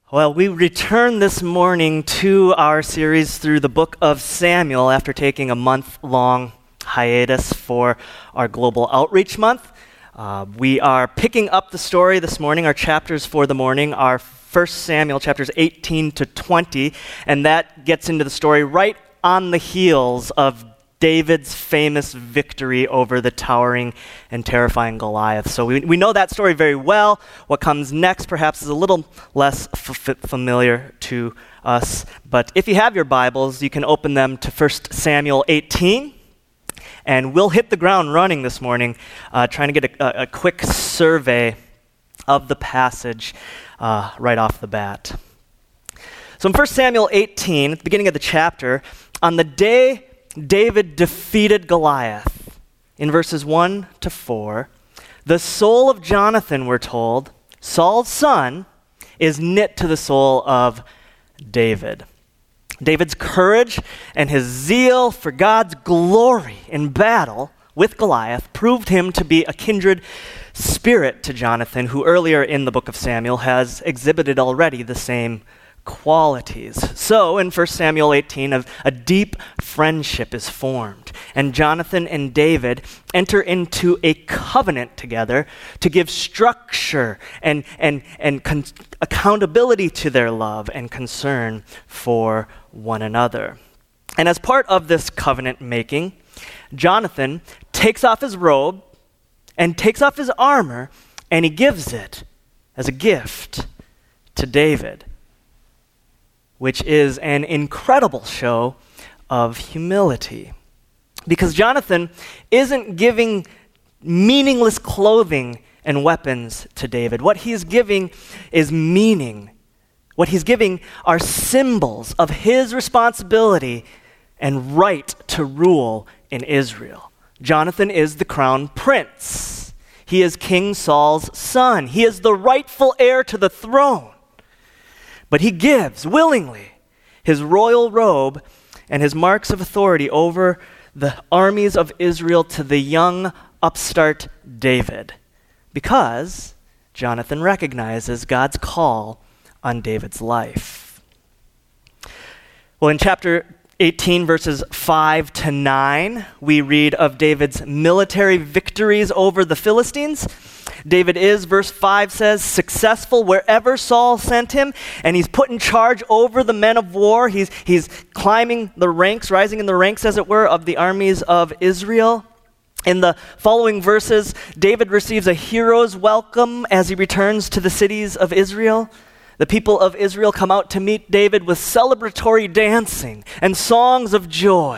Well, we return this morning to our series through the book of Samuel after taking a month-long hiatus for our Global Outreach Month. We are picking up the story this morning. Our chapters for the morning are 1 Samuel chapters 18 to 20, and that gets into the story right on the heels of David's famous victory over the towering and terrifying Goliath. So we know that story very well. What comes next perhaps is a little less familiar to us. But if you have your Bibles, you can open them to 1 Samuel 18. And we'll hit the ground running this morning, trying to get a quick survey of the passage right off the bat. So in 1 Samuel 18, at the beginning of the chapter, on the day David defeated Goliath, in verses 1 to 4, the soul of Jonathan, we're told, Saul's son, is knit to the soul of David. David's courage and his zeal for God's glory in battle with Goliath proved him to be a kindred spirit to Jonathan, who earlier in the book of Samuel has exhibited already the same qualities. So in 1 Samuel 18, a deep friendship is formed, and Jonathan and David enter into a covenant together to give structure and accountability to their love and concern for one another. And as part of this covenant making, Jonathan takes off his robe and takes off his armor, and he gives it as a gift to David, which is an incredible show of humility. Because Jonathan isn't giving meaningless clothing and weapons to David. What he's giving is meaning. What he's giving are symbols of his responsibility and right to rule in Israel. Jonathan is the crown prince. He is King Saul's son. He is the rightful heir to the throne. But he gives willingly his royal robe and his marks of authority over the armies of Israel to the young upstart David, because Jonathan recognizes God's call on David's life. Well, in chapter 18, verses 5 to 9, we read of David's military victories over the Philistines. David is, verse 5 says, successful wherever Saul sent him, and he's put in charge over the men of war. He's climbing the ranks, rising in the ranks, as it were, of the armies of Israel. In the following verses, David receives a hero's welcome as he returns to the cities of Israel. The people of Israel come out to meet David with celebratory dancing and songs of joy.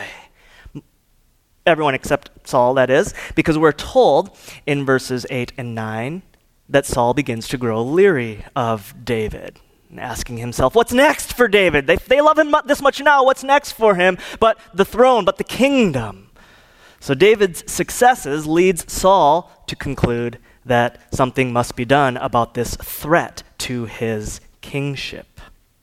Everyone except Saul, that is, because we're told in verses 8 and 9 that Saul begins to grow leery of David, asking himself, what's next for David? They love him this much now. What's next for him? But the throne, but the kingdom. So David's successes leads Saul to conclude that something must be done about this threat to his kingship.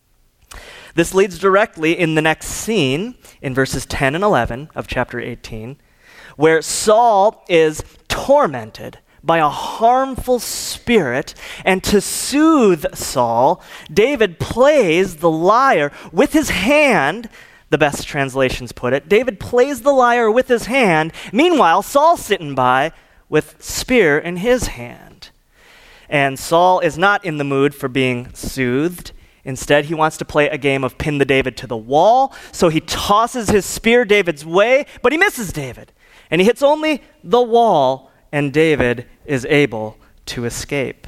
This leads directly in the next scene, in verses 10 and 11 of chapter 18, where Saul is tormented by a harmful spirit, and to soothe Saul, David plays the lyre with his hand. The best translations put it, David plays the lyre with his hand. Meanwhile, Saul's sitting by with spear in his hand. And Saul is not in the mood for being soothed. Instead, he wants to play a game of pin the David to the wall, so he tosses his spear David's way, but he misses David. And he hits only the wall, and David is able to escape.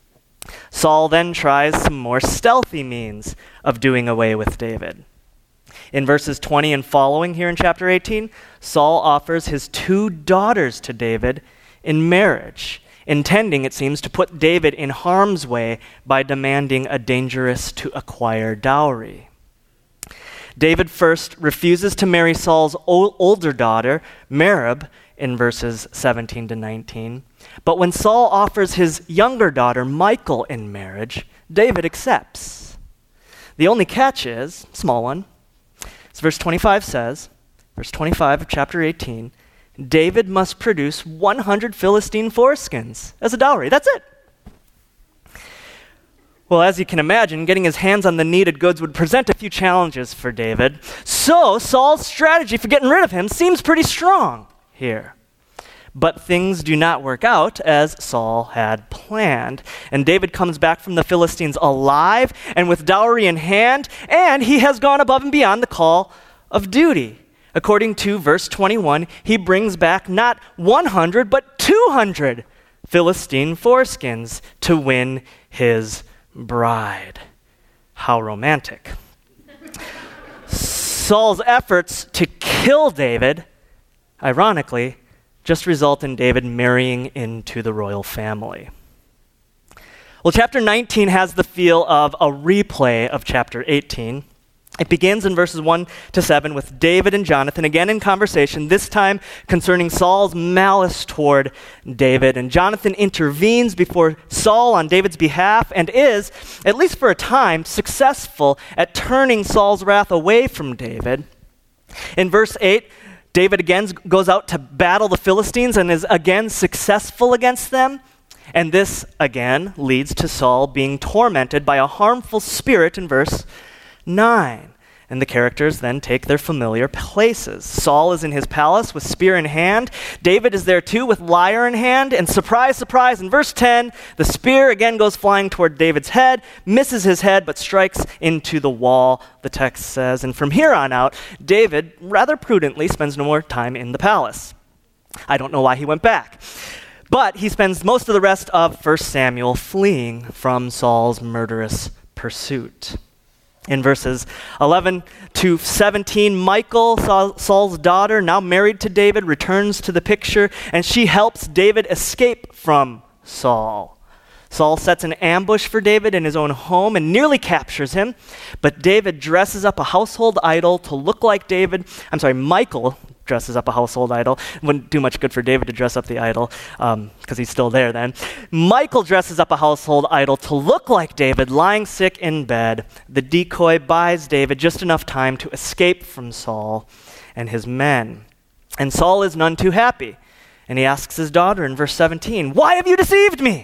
Saul then tries some more stealthy means of doing away with David. In verses 20 and following here in chapter 18, Saul offers his 2 daughters to David in marriage, intending, it seems, to put David in harm's way by demanding a dangerous-to-acquire dowry. David first refuses to marry Saul's older daughter, Merab, in verses 17 to 19. But when Saul offers his younger daughter, Michal, in marriage, David accepts. The only catch is, small one, as verse 25 says, verse 25 of chapter 18, David must produce 100 Philistine foreskins as a dowry. That's it. Well, as you can imagine, getting his hands on the needed goods would present a few challenges for David. So Saul's strategy for getting rid of him seems pretty strong here. But things do not work out as Saul had planned. And David comes back from the Philistines alive and with dowry in hand, and he has gone above and beyond the call of duty. According to verse 21, he brings back not 100, but 200 Philistine foreskins to win his bride. How romantic. Saul's efforts to kill David, ironically, just result in David marrying into the royal family. Well, chapter 19 has the feel of a replay of chapter 18. It begins in verses 1 to 7 with David and Jonathan again in conversation, this time concerning Saul's malice toward David. And Jonathan intervenes before Saul on David's behalf and is, at least for a time, successful at turning Saul's wrath away from David. In verse 8, David again goes out to battle the Philistines and is again successful against them. And this again leads to Saul being tormented by a harmful spirit in verse 9. And the characters then take their familiar places. Saul is in his palace with spear in hand. David is there too with lyre in hand. And surprise, surprise, in verse 10, the spear again goes flying toward David's head, misses his head, but strikes into the wall, the text says. And from here on out, David, rather prudently, spends no more time in the palace. I don't know why he went back. But he spends most of the rest of 1 Samuel fleeing from Saul's murderous pursuit. In verses 11 to 17, Michal, Saul's daughter, now married to David, returns to the picture, and she helps David escape from Saul. Saul sets an ambush for David in his own home and nearly captures him, but David dresses up a household idol to look like Michal dresses up a household idol. It wouldn't do much good for David to dress up the idol, because he's still there then. Michal dresses up a household idol to look like David, lying sick in bed. The decoy buys David just enough time to escape from Saul and his men. And Saul is none too happy, and he asks his daughter in verse 17, "Why have you deceived me?"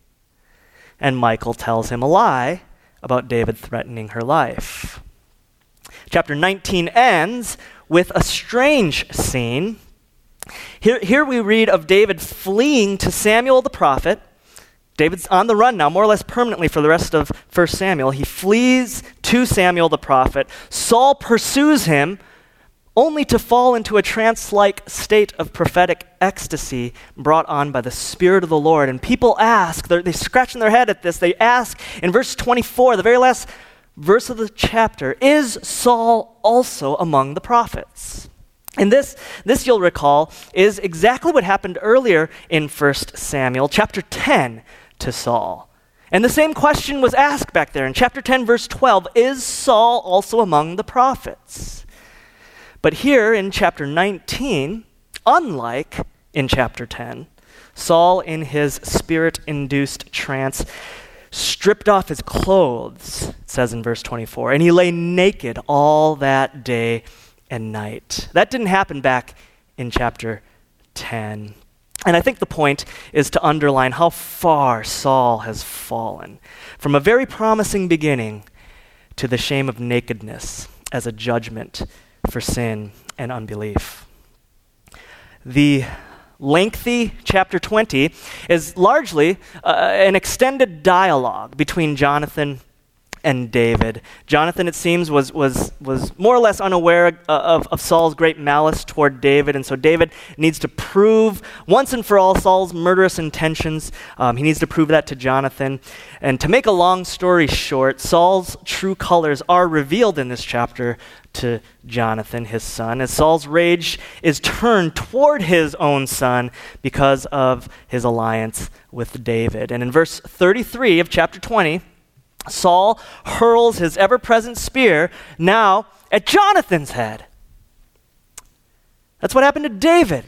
And Michal tells him a lie about David threatening her life. Chapter 19 ends with a strange scene. Here we read of David fleeing to Samuel the prophet. David's on the run now, more or less permanently for the rest of 1 Samuel. He flees to Samuel the prophet. Saul pursues him, only to fall into a trance-like state of prophetic ecstasy brought on by the Spirit of the Lord. And people ask, they scratch in their head at this, they ask in verse 24, the very last verse of the chapter, is Saul also among the prophets? And this you'll recall is exactly what happened earlier in 1 Samuel chapter 10 to Saul. And the same question was asked back there in chapter 10 verse 12, is Saul also among the prophets? But here in chapter 19, unlike in chapter 10, Saul in his spirit-induced trance stripped off his clothes, it says in verse 24, and he lay naked all that day and night. That didn't happen back in chapter 10. And I think the point is to underline how far Saul has fallen from a very promising beginning to the shame of nakedness as a judgment for sin and unbelief. The lengthy chapter 20 is largely an extended dialogue between Jonathan and David. Jonathan, it seems, was more or less unaware of Saul's great malice toward David, and so David needs to prove once and for all Saul's murderous intentions. He needs to prove that to Jonathan. And to make a long story short, Saul's true colors are revealed in this chapter to Jonathan, his son, as Saul's rage is turned toward his own son because of his alliance with David. And in verse 33 of chapter 20, Saul hurls his ever-present spear now at Jonathan's head. That's what happened to David.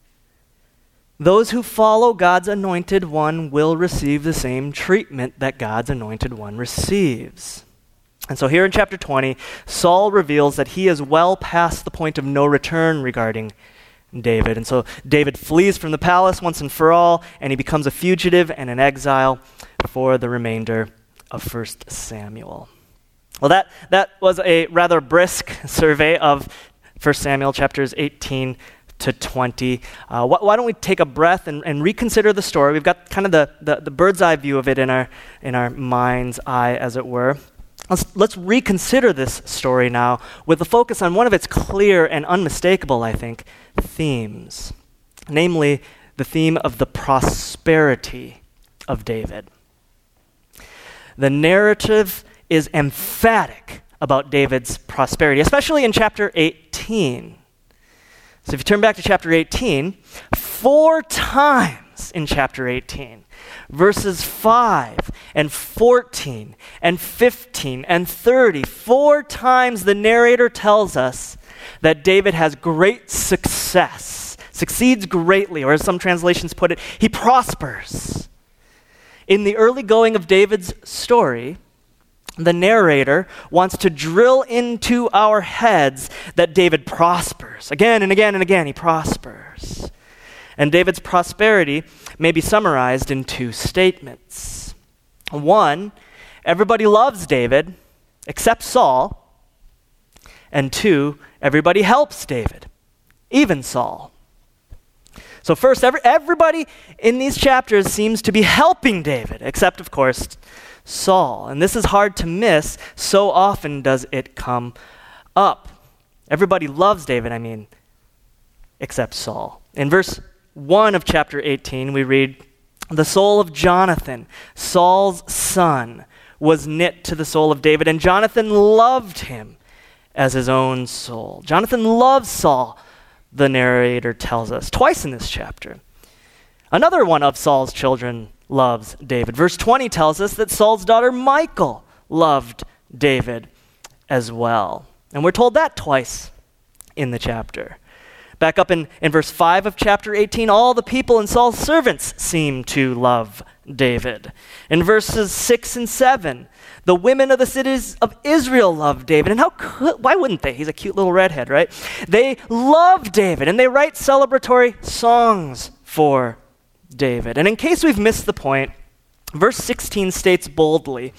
Those who follow God's anointed one will receive the same treatment that God's anointed one receives. And so here in chapter 20, Saul reveals that he is well past the point of no return regarding David. And so David flees from the palace once and for all, and he becomes a fugitive and an exile for the remainder of 1 Samuel. Well, that was a rather brisk survey of 1 Samuel chapters 18 to 20. Why don't we take a breath and reconsider the story? We've got kind of the bird's eye view of it in our mind's eye, as it were. Let's reconsider this story now with a focus on one of its clear and unmistakable, I think, themes, namely the theme of the prosperity of David. The narrative is emphatic about David's prosperity, especially in chapter 18. So if you turn back to chapter 18, 4 times in chapter 18, verses 5 and 14 and 15 and 30, 4 times the narrator tells us that David has great success, succeeds greatly, or as some translations put it, he prospers. In the early going of David's story, the narrator wants to drill into our heads that David prospers. Again and again and again, he prospers. And David's prosperity may be summarized in 2 statements. 1, everybody loves David except Saul. And 2, everybody helps David, even Saul. So first, everybody in these chapters seems to be helping David, except, of course, Saul. And this is hard to miss, so often does it come up. Everybody loves David, except Saul. In verse 1 of chapter 18, we read, "The soul of Jonathan, Saul's son, was knit to the soul of David, and Jonathan loved him as his own soul." Jonathan loves Saul, the narrator tells us, twice in this chapter. Another one of Saul's children loves David. Verse 20 tells us that Saul's daughter Michal loved David as well. And we're told that twice in the chapter. Back up in verse 5 of chapter 18, all the people and Saul's servants seem to love David. In verses 6 and 7, the women of the cities of Israel love David. And why wouldn't they? He's a cute little redhead, right? They love David, and they write celebratory songs for David. And in case we've missed the point, verse 16 states boldly,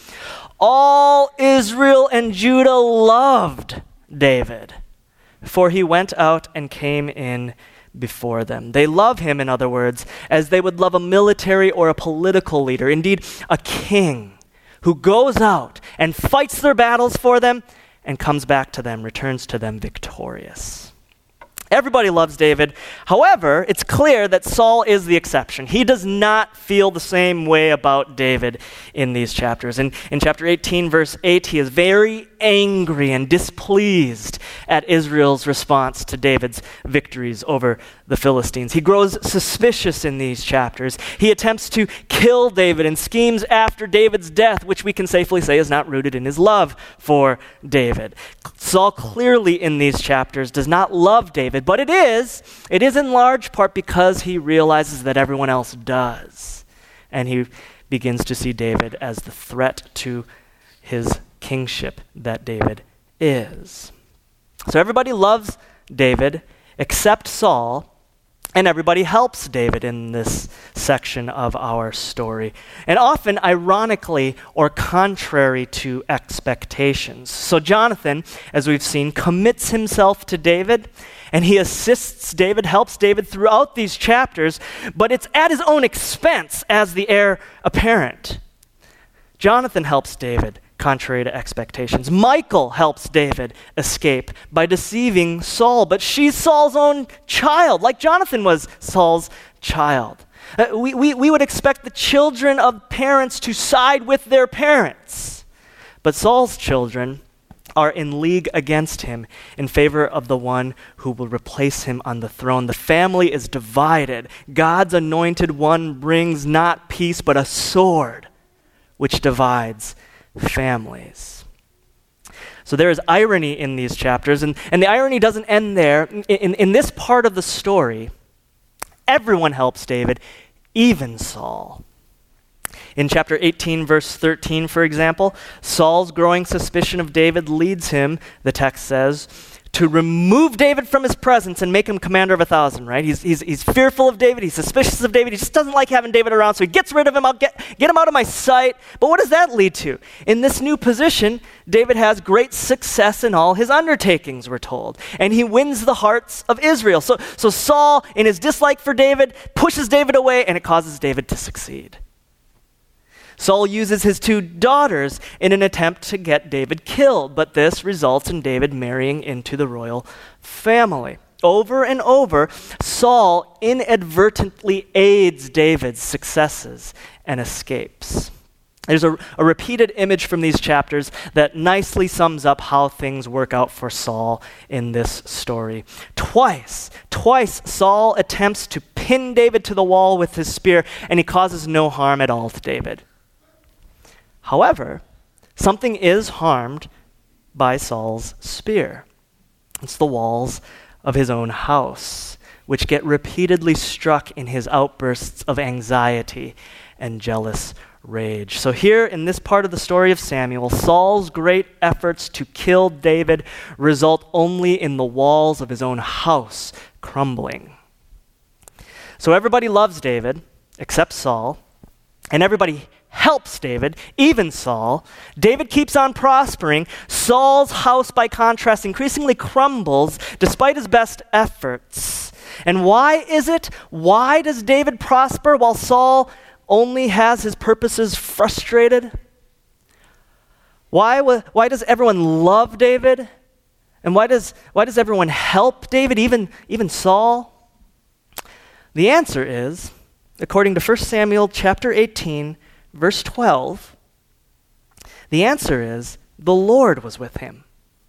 all Israel and Judah loved David, for he went out and came in before them. They love him, in other words, as they would love a military or a political leader, indeed a king who goes out and fights their battles for them and comes back to them, returns to them victorious. Everybody loves David. However, it's clear that Saul is the exception. He does not feel the same way about David in these chapters. In chapter 18, verse 8, he is very angry and displeased at Israel's response to David's victories over the Philistines. He grows suspicious in these chapters. He attempts to kill David and schemes after David's death, which we can safely say is not rooted in his love for David. Saul clearly in these chapters does not love David, but it is in large part because he realizes that everyone else does. And he begins to see David as the threat to his kingship that David is. So everybody loves David except Saul, and everybody helps David in this section of our story. And often, ironically, or contrary to expectations. So Jonathan, as we've seen, commits himself to David, and he assists David, helps David throughout these chapters, but it's at his own expense as the heir apparent. Jonathan helps David, contrary to expectations. Michal helps David escape by deceiving Saul, but she's Saul's own child, like Jonathan was Saul's child. We would expect the children of parents to side with their parents, but Saul's children are in league against him in favor of the one who will replace him on the throne. The family is divided. God's anointed one brings not peace, but a sword, which divides families. So there is irony in these chapters, and the irony doesn't end there. In this part of the story, everyone helps David, even Saul. In chapter 18, verse 13, for example, Saul's growing suspicion of David leads him, the text says, to remove David from his presence and make him commander of 1,000, right? He's fearful of David. He's suspicious of David. He just doesn't like having David around, so he gets rid of him. I'll get him out of my sight. But what does that lead to? In this new position, David has great success in all his undertakings, we're told. And he wins the hearts of Israel. So Saul, in his dislike for David, pushes David away, and it causes David to succeed. Saul uses his 2 daughters in an attempt to get David killed, but this results in David marrying into the royal family. Over and over, Saul inadvertently aids David's successes and escapes. There's a repeated image from these chapters that nicely sums up how things work out for Saul in this story. Twice Saul attempts to pin David to the wall with his spear, and he causes no harm at all to David. However, something is harmed by Saul's spear. It's the walls of his own house, which get repeatedly struck in his outbursts of anxiety and jealous rage. So here in this part of the story of Samuel, Saul's great efforts to kill David result only in the walls of his own house crumbling. So everybody loves David except Saul, and everybody helps David, even Saul. David keeps on prospering. Saul's house, by contrast, increasingly crumbles despite his best efforts. And why is it? Why does David prosper while Saul only has his purposes frustrated? Why does everyone love David? And why does everyone help David, even Saul? The answer is, according to 1 Samuel chapter 18, verse 12, the answer is, the Lord was with him.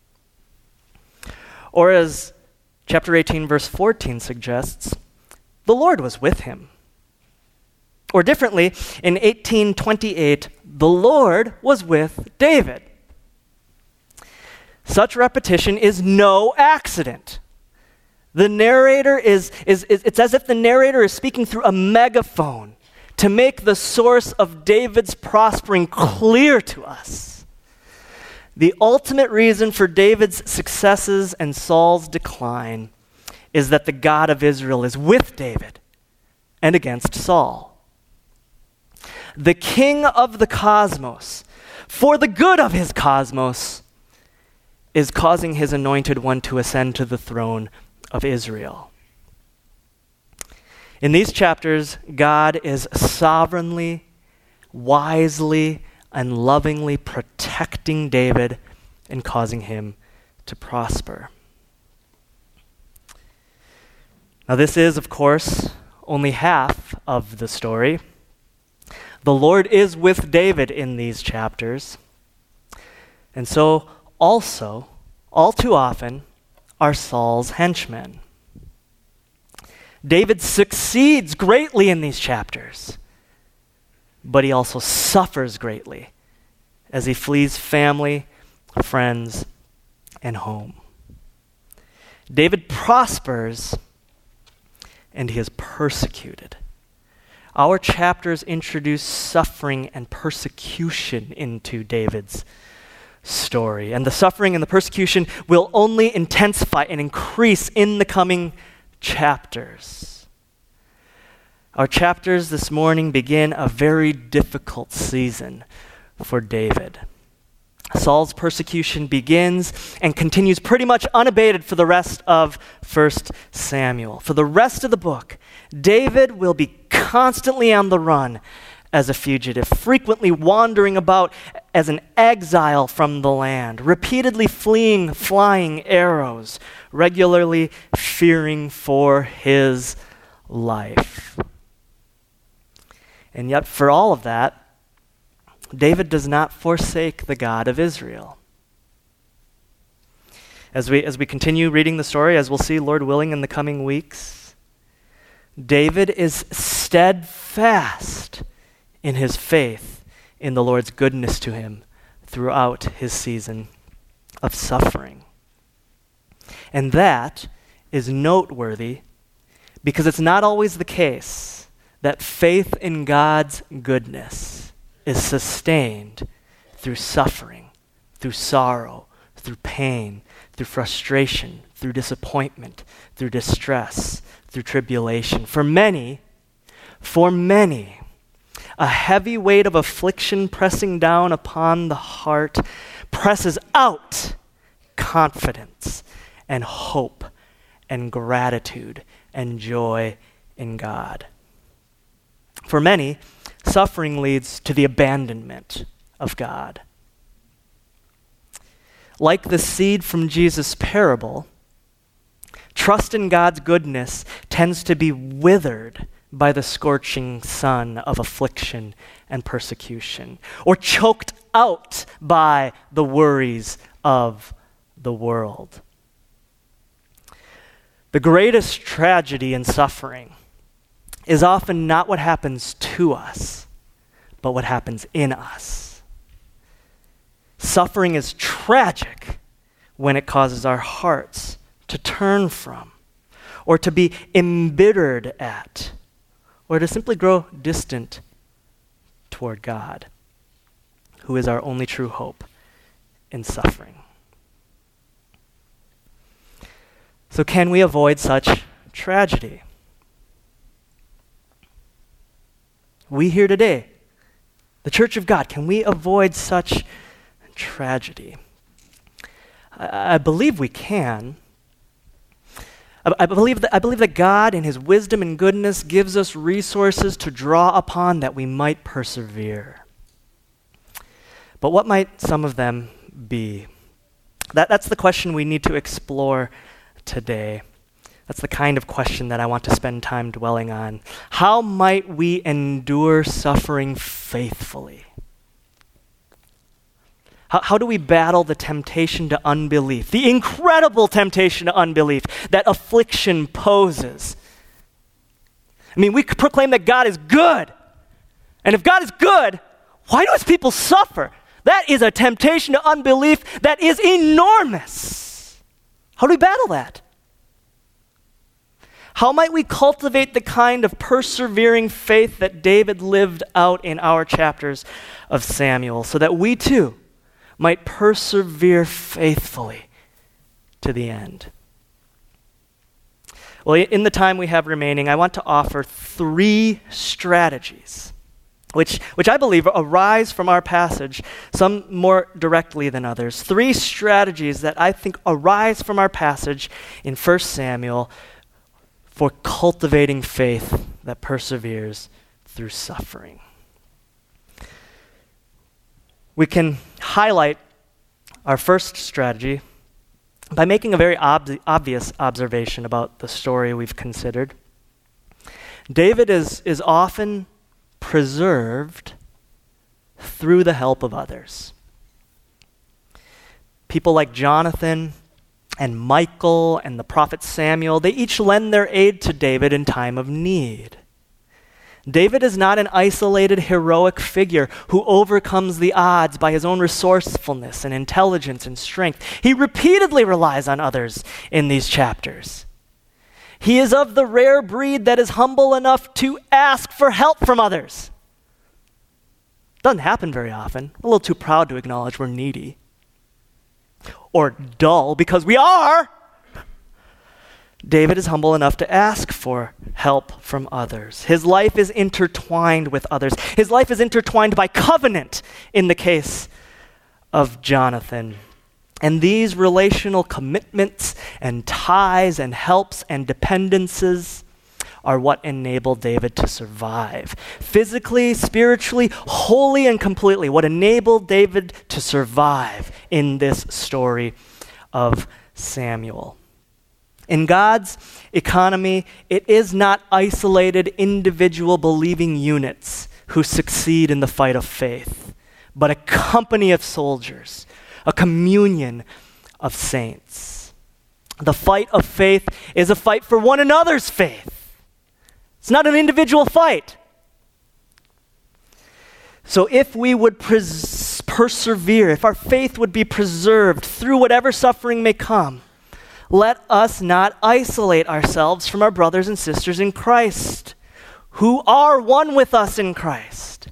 Or as chapter 18, verse 14 suggests, the Lord was with him. Or differently, in 18:28, the Lord was with David. Such repetition is no accident. The narrator it's as if the narrator is speaking through a megaphone to make the source of David's prospering clear to us. The ultimate reason for David's successes and Saul's decline is that the God of Israel is with David and against Saul. The king of the cosmos, for the good of his cosmos, is causing his anointed one to ascend to the throne of Israel. In these chapters, God is sovereignly, wisely, and lovingly protecting David and causing him to prosper. Now, this is, of course, only half of the story. The Lord is with David in these chapters. And so, also, all too often, are Saul's henchmen. David succeeds greatly in these chapters, but he also suffers greatly as he flees family, friends, and home. David prospers, and he is persecuted. Our chapters introduce suffering and persecution into David's story, and the suffering and the persecution will only intensify and increase in the coming chapters. Our chapters this morning begin a very difficult season for David. Saul's persecution begins and continues pretty much unabated for the rest of 1 Samuel. For the rest of the book, David will be constantly on the run as a fugitive, frequently wandering about as an exile from the land, repeatedly fleeing flying arrows, regularly fearing for his life. And yet, for all of that, David does not forsake the God of Israel. As we continue reading the story, as we'll see, Lord willing, in the coming weeks, David is steadfast in his faith in the Lord's goodness to him throughout his season of suffering. And that is noteworthy because it's not always the case that faith in God's goodness is sustained through suffering, through sorrow, through pain, through frustration, through disappointment, through distress, through tribulation. For many, a heavy weight of affliction pressing down upon the heart presses out confidence and hope and gratitude and joy in God. For many, suffering leads to the abandonment of God. Like the seed from Jesus' parable, trust in God's goodness tends to be withered by the scorching sun of affliction and persecution, or choked out by the worries of the world. The greatest tragedy in suffering is often not what happens to us, but what happens in us. Suffering is tragic when it causes our hearts to turn from, or to be embittered at, or to simply grow distant toward God, who is our only true hope in suffering. So can we avoid such tragedy? We here today, the Church of God, can we avoid such tragedy? I believe we can. I believe that God, in his wisdom and goodness, gives us resources to draw upon that we might persevere. But what might some of them be? That's the question we need to explore today. That's the kind of question that I want to spend time dwelling on. How might we endure suffering faithfully? How do we battle the temptation to unbelief, the incredible temptation to unbelief that affliction poses? I mean, we proclaim that God is good. And if God is good, why do his people suffer? That is a temptation to unbelief that is enormous. How do we battle that? How might we cultivate the kind of persevering faith that David lived out in our chapters of Samuel, so that we too might persevere faithfully to the end? Well, in the time we have remaining, I want to offer 3 strategies, which I believe arise from our passage, some more directly than others. 3 strategies that I think arise from our passage in 1 Samuel for cultivating faith that perseveres through suffering. We can highlight our first strategy by making a very obvious observation about the story we've considered. David is often preserved through the help of others. People like Jonathan and Michal and the prophet Samuel, they each lend their aid to David in time of need. David is not an isolated heroic figure who overcomes the odds by his own resourcefulness and intelligence and strength. He repeatedly relies on others in these chapters. He is of the rare breed that is humble enough to ask for help from others. Doesn't happen very often. A little too proud to acknowledge we're needy. Or dull, because we are. David is humble enough to ask for help from others. His life is intertwined with others. His life is intertwined by covenant in the case of Jonathan. And these relational commitments and ties and helps and dependences are what enable David to survive. Physically, spiritually, wholly and completely, what enabled David to survive in this story of Samuel. In God's economy, it is not isolated individual believing units who succeed in the fight of faith, but a company of soldiers, a communion of saints. The fight of faith is a fight for one another's faith. It's not an individual fight. So if we would persevere, if our faith would be preserved through whatever suffering may come, let us not isolate ourselves from our brothers and sisters in Christ, who are one with us in Christ.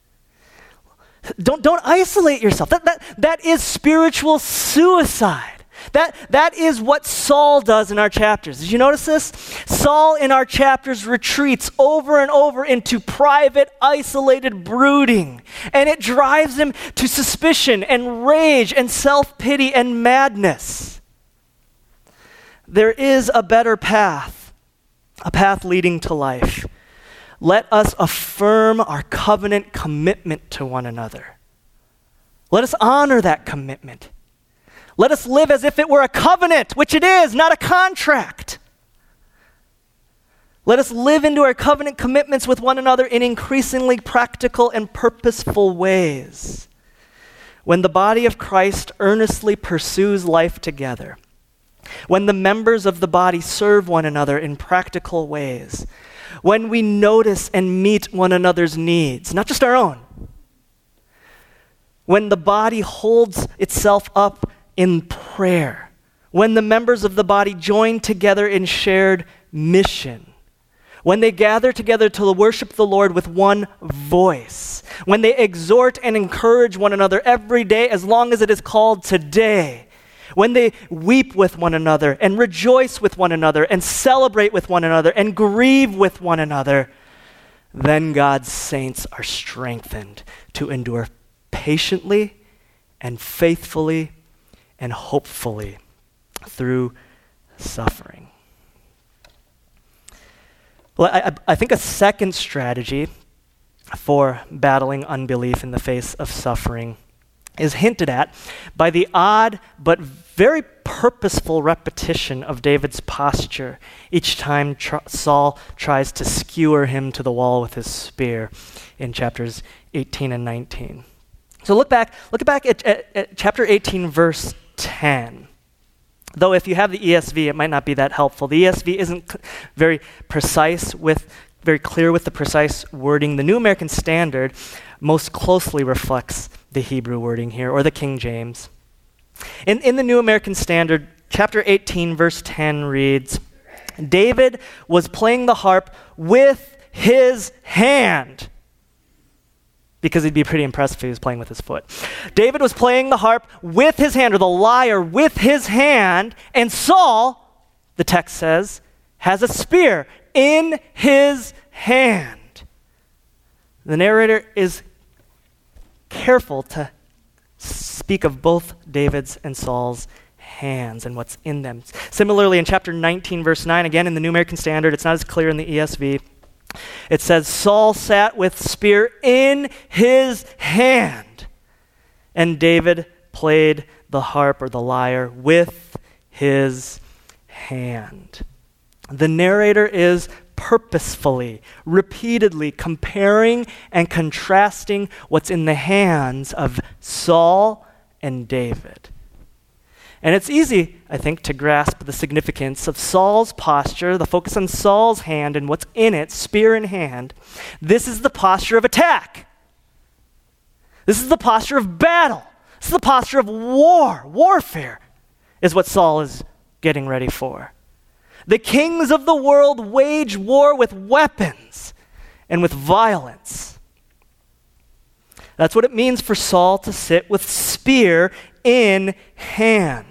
Don't isolate yourself. That is spiritual suicide. That is what Saul does in our chapters. Did you notice this? Saul in our chapters retreats over and over into private, isolated brooding, and it drives him to suspicion and rage and self-pity and madness. There is a better path, a path leading to life. Let us affirm our covenant commitment to one another. Let us honor that commitment. Let us live as if it were a covenant, which it is, not a contract. Let us live into our covenant commitments with one another in increasingly practical and purposeful ways. When the body of Christ earnestly pursues life together, when the members of the body serve one another in practical ways, when we notice and meet one another's needs, not just our own, when the body holds itself up in prayer, when the members of the body join together in shared mission, when they gather together to worship the Lord with one voice, when they exhort and encourage one another every day as long as it is called today, when they weep with one another and rejoice with one another and celebrate with one another and grieve with one another, then God's saints are strengthened to endure patiently and faithfully and hopefully through suffering. Well, I think a second strategy for battling unbelief in the face of suffering is hinted at by the odd but very purposeful repetition of David's posture each time Saul tries to skewer him to the wall with his spear in chapters 18 and 19. So look back at chapter 18, verse 10. Though if you have the ESV, it might not be that helpful. The ESV isn't very clear with the precise wording. The New American Standard most closely reflects the Hebrew wording here, or the King James. In the New American Standard, chapter 18, verse 10 reads, David was playing the harp with his hand, because he'd be pretty impressed if he was playing with his foot. David was playing the harp with his hand, or the lyre with his hand, and Saul, the text says, has a spear in his hand. The narrator is careful to speak of both David's and Saul's hands and what's in them. Similarly, in chapter 19, verse 9, again in the New American Standard, it's not as clear in the ESV, it says, Saul sat with spear in his hand, and David played the harp or the lyre with his hand. The narrator is purposefully, repeatedly comparing and contrasting what's in the hands of Saul and David. And it's easy, I think, to grasp the significance of Saul's posture, the focus on Saul's hand and what's in it, spear in hand. This is the posture of attack. This is the posture of battle. This is the posture of warfare is what Saul is getting ready for. The kings of the world wage war with weapons and with violence. That's what it means for Saul to sit with spear in hand.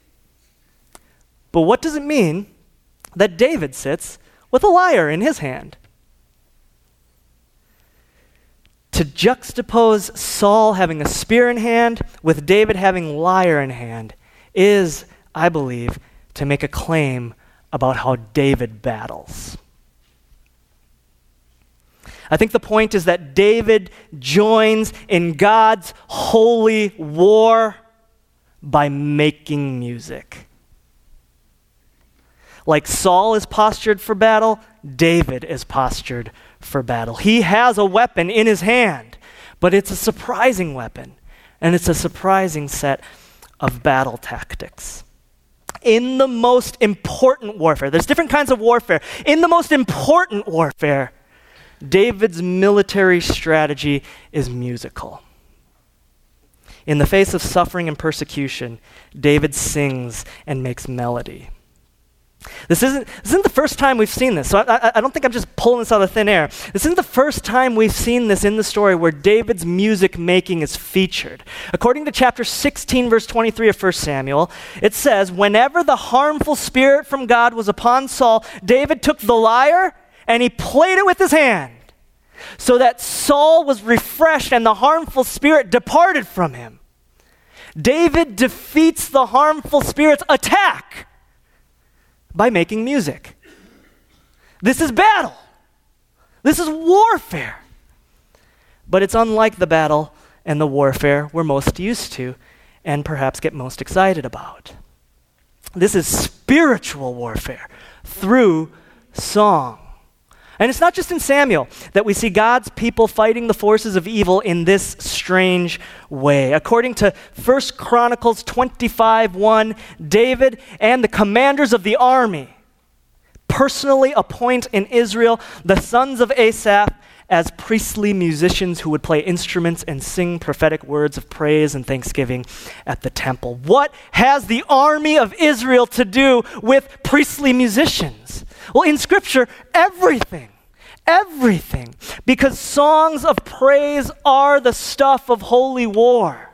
But what does it mean that David sits with a lyre in his hand? To juxtapose Saul having a spear in hand with David having lyre in hand is, I believe, to make a claim about how David battles. I think the point is that David joins in God's holy war by making music. Like Saul is postured for battle, David is postured for battle. He has a weapon in his hand, but it's a surprising weapon, and it's a surprising set of battle tactics. In the most important warfare, there's different kinds of warfare. In the most important warfare, David's military strategy is musical. In the face of suffering and persecution, David sings and makes melody. This isn't the first time we've seen this. So I don't think I'm just pulling this out of thin air. This isn't the first time we've seen this in the story where David's music making is featured. According to chapter 16, verse 23 of 1 Samuel, it says, whenever the harmful spirit from God was upon Saul, David took the lyre and he played it with his hand, so that Saul was refreshed and the harmful spirit departed from him. David defeats the harmful spirit's attack by making music. This is battle. This is warfare. But it's unlike the battle and the warfare we're most used to and perhaps get most excited about. This is spiritual warfare through song. And it's not just in Samuel that we see God's people fighting the forces of evil in this strange way. According to 1 Chronicles 25:1, David and the commanders of the army personally appoint in Israel the sons of Asaph as priestly musicians who would play instruments and sing prophetic words of praise and thanksgiving at the temple. What has the army of Israel to do with priestly musicians? Well, in Scripture, everything. Everything. Because songs of praise are the stuff of holy war.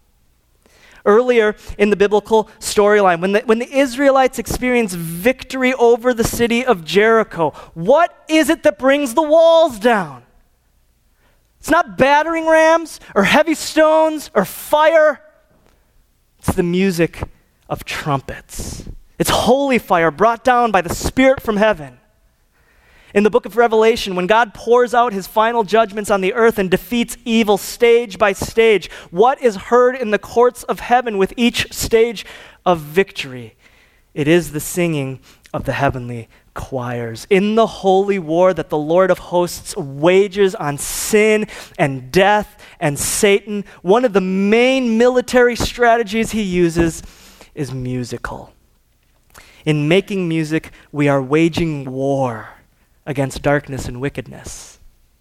Earlier in the biblical storyline, when the Israelites experience victory over the city of Jericho, what is it that brings the walls down? It's not battering rams or heavy stones or fire. It's the music of trumpets. It's holy fire brought down by the Spirit from heaven. In the book of Revelation, when God pours out his final judgments on the earth and defeats evil stage by stage, what is heard in the courts of heaven with each stage of victory? It is the singing of the heavenly choirs. In the holy war that the Lord of hosts wages on sin and death and Satan, one of the main military strategies he uses is musical. In making music, we are waging war against darkness and wickedness.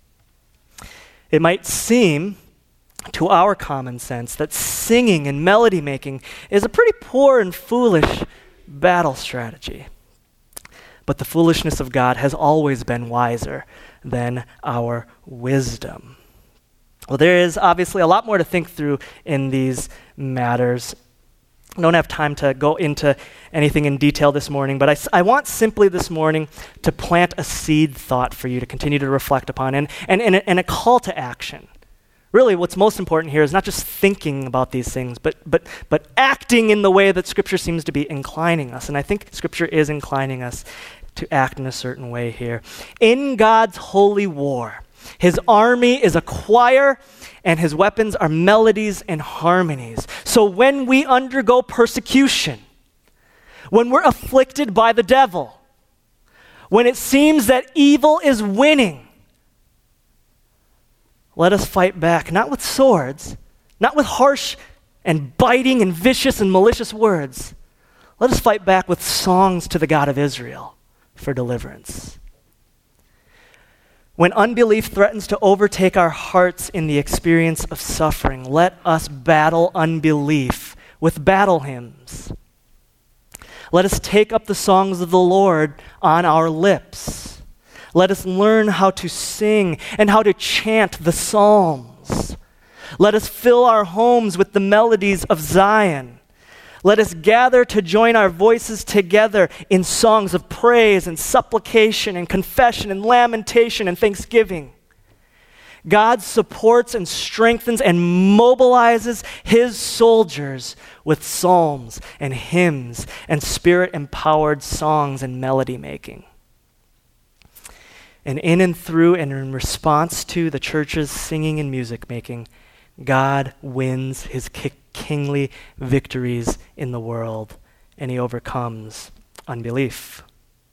It might seem to our common sense that singing and melody making is a pretty poor and foolish battle strategy. But the foolishness of God has always been wiser than our wisdom. Well, there is obviously a lot more to think through in these matters. I don't have time to go into anything in detail this morning, but I want simply this morning to plant a seed thought for you to continue to reflect upon and a call to action. Really, what's most important here is not just thinking about these things, but acting in the way that Scripture seems to be inclining us. And I think Scripture is inclining us to act in a certain way here. In God's holy war, his army is a choir, and his weapons are melodies and harmonies. So when we undergo persecution, when we're afflicted by the devil, when it seems that evil is winning, let us fight back, not with swords, not with harsh and biting and vicious and malicious words. Let us fight back with songs to the God of Israel for deliverance. When unbelief threatens to overtake our hearts in the experience of suffering, let us battle unbelief with battle hymns. Let us take up the songs of the Lord on our lips. Let us learn how to sing and how to chant the psalms. Let us fill our homes with the melodies of Zion. Let us gather to join our voices together in songs of praise and supplication and confession and lamentation and thanksgiving. God supports and strengthens and mobilizes his soldiers with psalms and hymns and spirit-empowered songs and melody making. And in and through and in response to the church's singing and music making, God wins his kingly victories in the world, and he overcomes unbelief.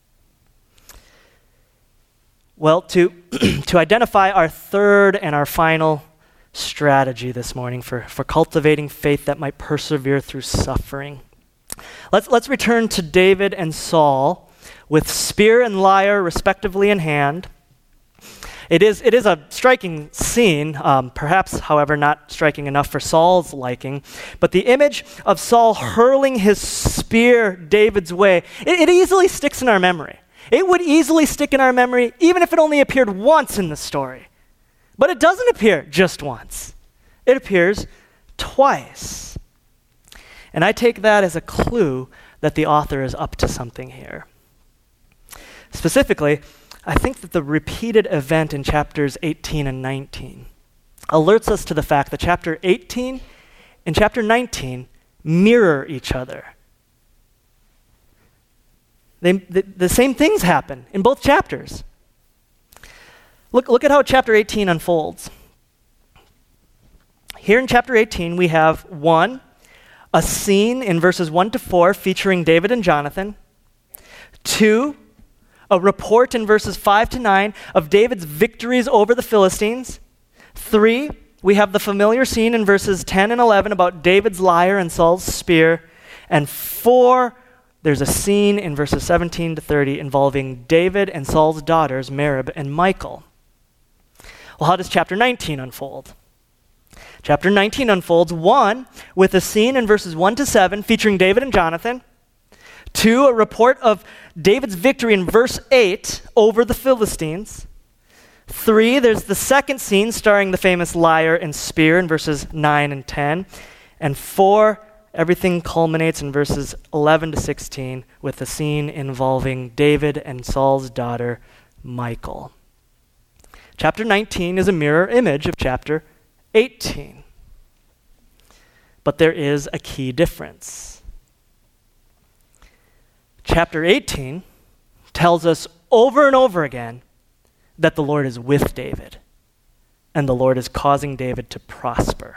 Well, to identify our third and our final strategy this morning for cultivating faith that might persevere through suffering, let's return to David and Saul with spear and lyre respectively in hand. It is a striking scene, perhaps, however, not striking enough for Saul's liking. But the image of Saul hurling his spear David's way, it easily sticks in our memory. It would easily stick in our memory even if it only appeared once in the story. But it doesn't appear just once. It appears twice. And I take that as a clue that the author is up to something here. Specifically, I think that the repeated event in chapters 18 and 19 alerts us to the fact that chapter 18 and chapter 19 mirror each other. The same things happen in both chapters. Look at how chapter 18 unfolds. Here in chapter 18, we have a scene in verses 1 to 4 featuring David and Jonathan. 2, a report in verses 5 to 9 of David's victories over the Philistines. 3, we have the familiar scene in verses 10 and 11 about David's lyre and Saul's spear. And 4, there's a scene in verses 17 to 30 involving David and Saul's daughters, Merab and Michal. Well, how does chapter 19 unfold? Chapter 19 unfolds, 1, with a scene in verses 1 to 7 featuring David and Jonathan. 2, a report of David's victory in verse 8 over the Philistines. 3, there's the second scene starring the famous lyre and spear in verses 9 and 10. And 4, everything culminates in verses 11 to 16 with a scene involving David and Saul's daughter, Michal. Chapter 19 is a mirror image of chapter 18. But there is a key difference. Chapter 18 tells us over and over again that the Lord is with David and the Lord is causing David to prosper.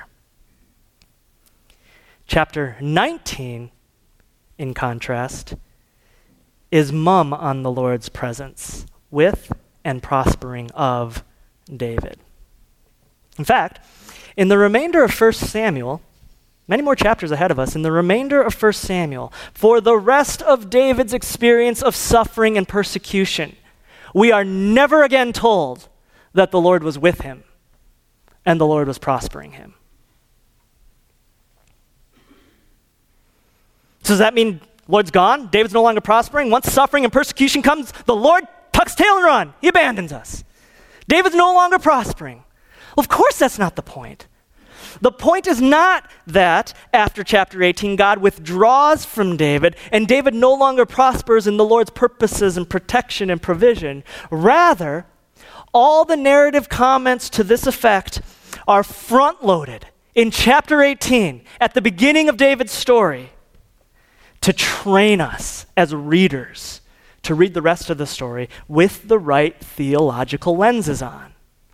Chapter 19, in contrast, is mum on the Lord's presence with and prospering of David. In fact, in the remainder of 1 Samuel, many more chapters ahead of us, in the remainder of 1 Samuel, for the rest of David's experience of suffering and persecution, we are never again told that the Lord was with him and the Lord was prospering him. So does that mean Lord's gone? David's no longer prospering? Once suffering and persecution comes, the Lord tucks tail and run. He abandons us. David's no longer prospering. Well, of course that's not the point. The point is not that after chapter 18, God withdraws from David and David no longer prospers in the Lord's purposes and protection and provision. Rather, all the narrative comments to this effect are front-loaded in chapter 18 at the beginning of David's story to train us as readers to read the rest of the story with the right theological lenses on.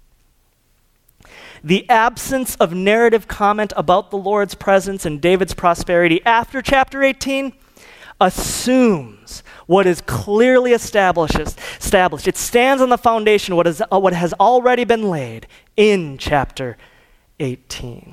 The absence of narrative comment about the Lord's presence and David's prosperity after chapter 18 assumes what is clearly established. It stands on the foundation of what has already been laid in chapter 18.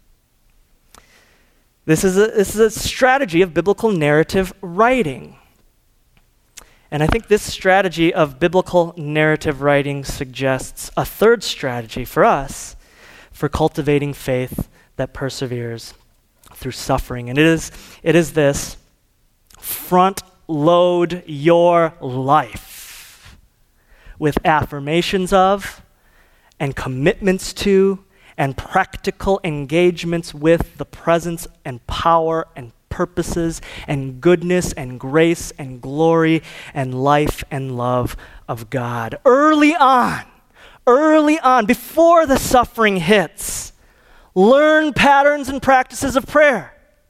This is a strategy of biblical narrative writing. And I think this strategy of biblical narrative writing suggests a third strategy for us for cultivating faith that perseveres through suffering. And it is this: front load your life with affirmations of and commitments to and practical engagements with the presence and power and purposes and goodness and grace and glory and life and love of God. Early on, before the suffering hits, learn patterns and practices of prayer.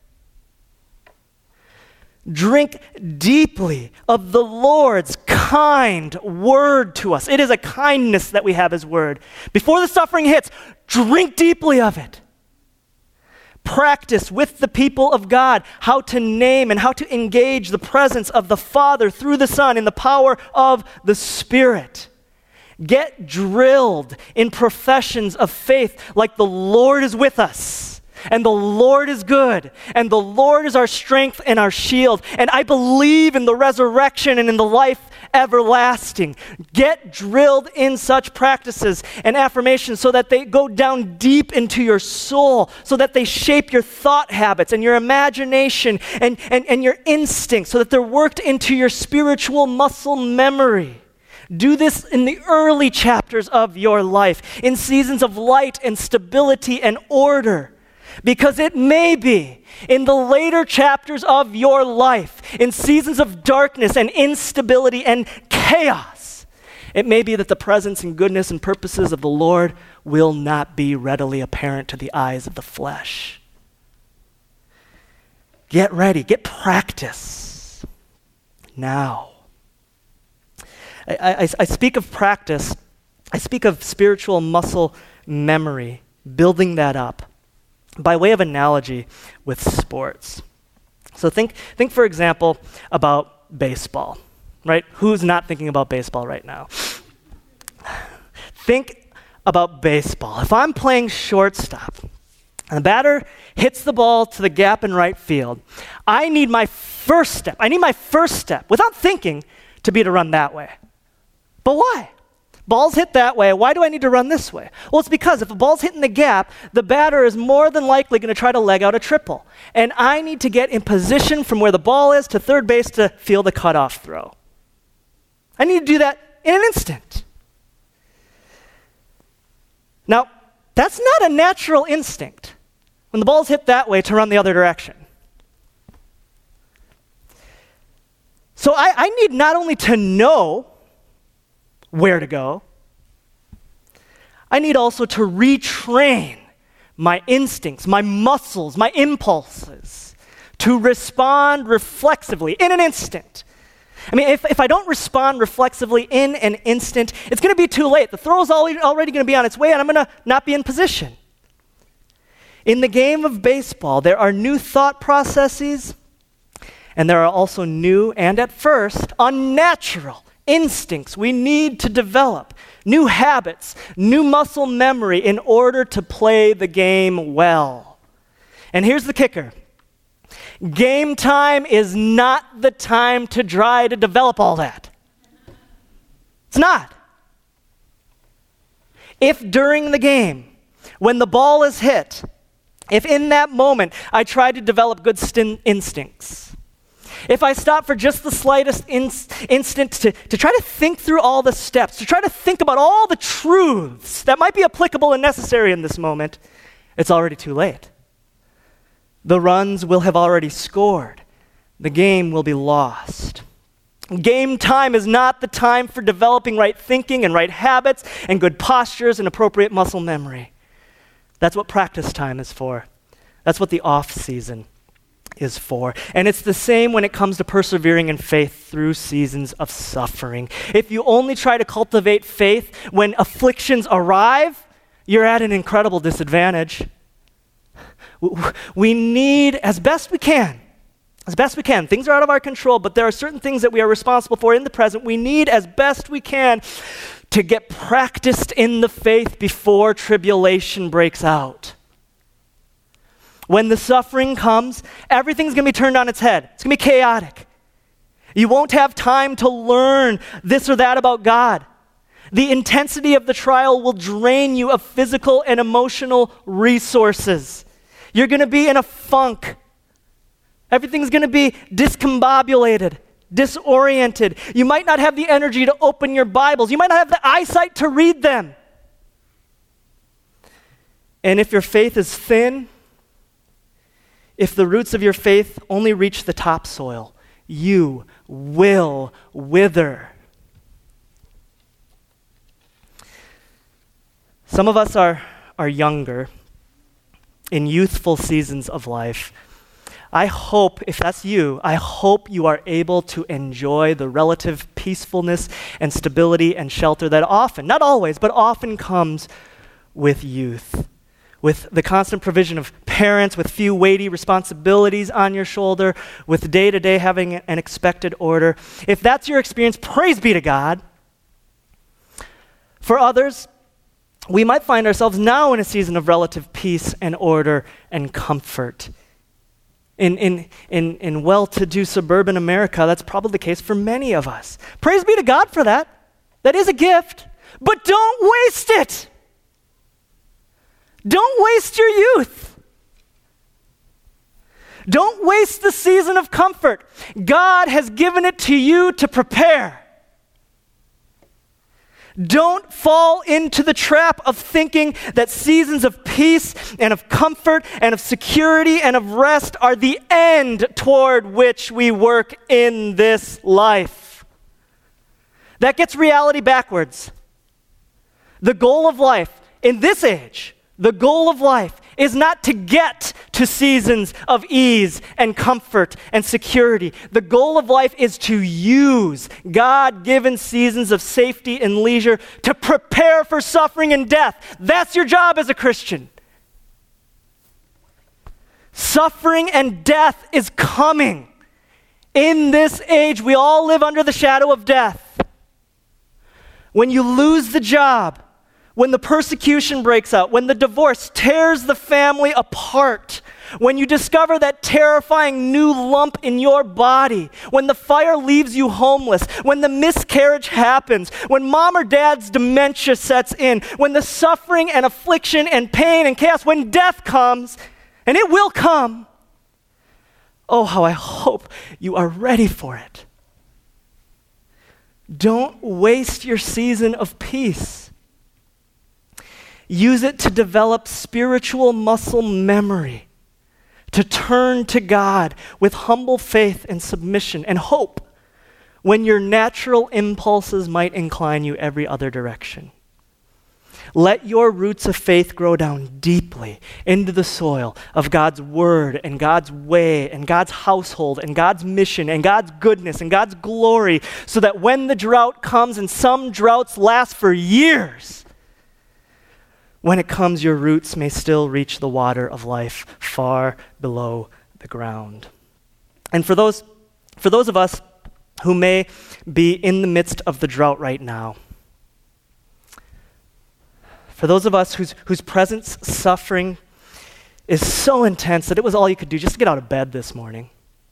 Drink deeply of the Lord's kind word to us. It is a kindness that we have His word. Before the suffering hits, drink deeply of it. Practice with the people of God how to name and how to engage the presence of the Father through the Son in the power of the Spirit. Get drilled in professions of faith like the Lord is with us and the Lord is good, and the Lord is our strength and our shield, and I believe in the resurrection and in the life everlasting. Get drilled in such practices and affirmations so that they go down deep into your soul, so that they shape your thought habits and your imagination and your instincts, so that they're worked into your spiritual muscle memory. Do this in the early chapters of your life, in seasons of light and stability and order, because it may be in the later chapters of your life, in seasons of darkness and instability and chaos, it may be that the presence and goodness and purposes of the Lord will not be readily apparent to the eyes of the flesh. Get ready, get practice now. I speak of practice, I speak of spiritual muscle memory, building that up, by way of analogy with sports. So think for example, about baseball, right? Who's not thinking about baseball right now? Think about baseball. If I'm playing shortstop, and the batter hits the ball to the gap in right field, I need my first step, without thinking, to be to run that way. But why? Ball's hit that way. Why do I need to run this way? Well, it's because if a ball's hitting the gap, the batter is more than likely going to try to leg out a triple. And I need to get in position from where the ball is to third base to field a cutoff throw. I need to do that in an instant. Now, that's not a natural instinct when the ball's hit that way to run the other direction. So I need not only to know where to go, I need also to retrain my instincts, my muscles, my impulses to respond reflexively in an instant. I mean, if I don't respond reflexively in an instant, it's going to be too late. The throw's already going to be on its way, and I'm going to not be in position. In the game of baseball, there are new thought processes, and there are also new and at first unnatural instincts we need to develop, new habits, new muscle memory in order to play the game well. And here's the kicker. Game time is not the time to try to develop all that. It's not. If during the game, when the ball is hit, if in that moment I try to develop good instincts, if I stop for just the slightest instant to try to think through all the steps, to try to think about all the truths that might be applicable and necessary in this moment, it's already too late. The runs will have already scored. The game will be lost. Game time is not the time for developing right thinking and right habits and good postures and appropriate muscle memory. That's what practice time is for. That's what the off season is for. And it's the same when it comes to persevering in faith through seasons of suffering. If you only try to cultivate faith when afflictions arrive, you're at an incredible disadvantage. We need, as best we can, things are out of our control, but there are certain things that we are responsible for in the present. We need, as best we can, to get practiced in the faith before tribulation breaks out. When the suffering comes, everything's going to be turned on its head. It's going to be chaotic. You won't have time to learn this or that about God. The intensity of the trial will drain you of physical and emotional resources. You're going to be in a funk. Everything's going to be discombobulated, disoriented. You might not have the energy to open your Bibles. You might not have the eyesight to read them. And if your faith is thin, if the roots of your faith only reach the topsoil, you will wither. Some of us are younger, in youthful seasons of life. I hope, if that's you, I hope you are able to enjoy the relative peacefulness and stability and shelter that often, not always, but often comes with youth. With the constant provision of parents, with few weighty responsibilities on your shoulder, with day-to-day having an expected order. If that's your experience, praise be to God. For others, we might find ourselves now in a season of relative peace and order and comfort. In well-to-do suburban America, that's probably the case for many of us. Praise be to God for that. That is a gift. But don't waste it. Don't waste your youth. Don't waste the season of comfort. God has given it to you to prepare. Don't fall into the trap of thinking that seasons of peace and of comfort and of security and of rest are the end toward which we work in this life. That gets reality backwards. The goal of life in this age, the goal of life is not to get to seasons of ease and comfort and security. The goal of life is to use God-given seasons of safety and leisure to prepare for suffering and death. That's your job as a Christian. Suffering and death is coming. In this age, we all live under the shadow of death. When you lose the job, when the persecution breaks out, when the divorce tears the family apart, when you discover that terrifying new lump in your body, when the fire leaves you homeless, when the miscarriage happens, when mom or dad's dementia sets in, when the suffering and affliction and pain and chaos, when death comes, and it will come, oh, how I hope you are ready for it. Don't waste your season of peace. Use it to develop spiritual muscle memory, to turn to God with humble faith and submission and hope when your natural impulses might incline you every other direction. Let your roots of faith grow down deeply into the soil of God's word and God's way and God's household and God's mission and God's goodness and God's glory, so that when the drought comes, and some droughts last for years, when it comes, your roots may still reach the water of life far below the ground. And for those of us who may be in the midst of the drought right now, for those of us whose present suffering is so intense that it was all you could do just to get out of bed this morning,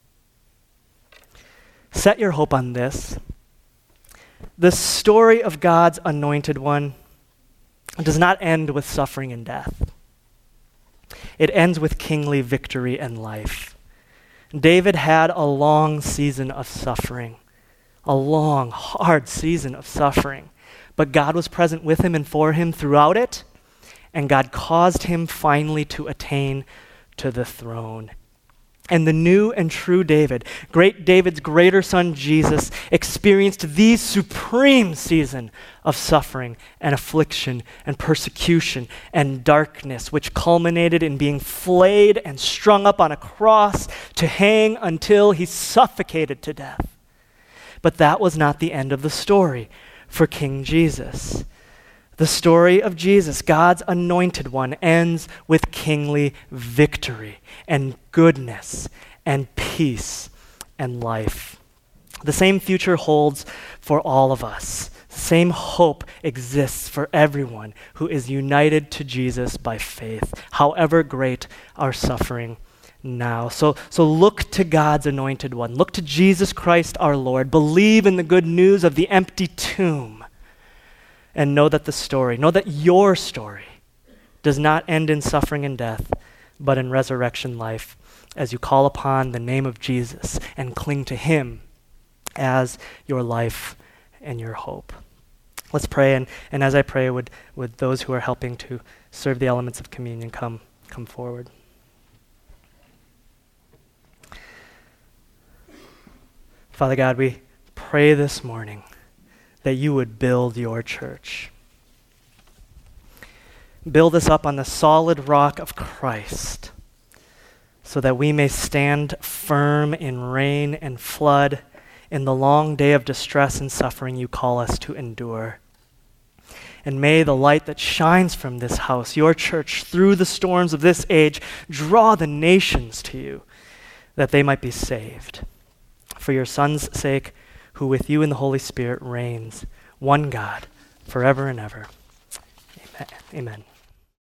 set your hope on this. The story of God's anointed one does not end with suffering and death. It ends with kingly victory and life. David had a long season of suffering, a long, hard season of suffering, but God was present with him and for him throughout it, and God caused him finally to attain to the throne. And the new and true David, great David's greater son Jesus, experienced the supreme season of suffering and affliction and persecution and darkness, which culminated in being flayed and strung up on a cross to hang until he suffocated to death. But that was not the end of the story for King Jesus. The story of Jesus, God's anointed one, ends with kingly victory and goodness and peace and life. The same future holds for all of us. The same hope exists for everyone who is united to Jesus by faith, however great our suffering now. So look to God's anointed one. Look to Jesus Christ our Lord. Believe in the good news of the empty tomb. And know that your story does not end in suffering and death, but in resurrection life, as you call upon the name of Jesus and cling to him as your life and your hope. Let's pray, and as I pray, would those who are helping to serve the elements of communion come forward. Father God, we pray this morning that you would build your church. Build us up on the solid rock of Christ, so that we may stand firm in rain and flood, in the long day of distress and suffering you call us to endure. And may the light that shines from this house, your church, through the storms of this age, draw the nations to you, that they might be saved. For your Son's sake, who with you in the Holy Spirit reigns, one God, forever and ever. Amen. Amen.